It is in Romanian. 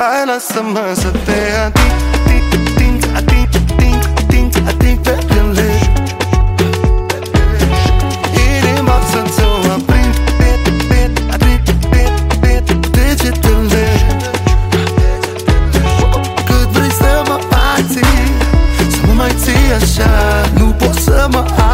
Hai lasă-mă să te ating pe piele. Inima să-ți o aprind degetele. Cât vrei să mă mai ții, să mă mai ții așa, nu pot să mă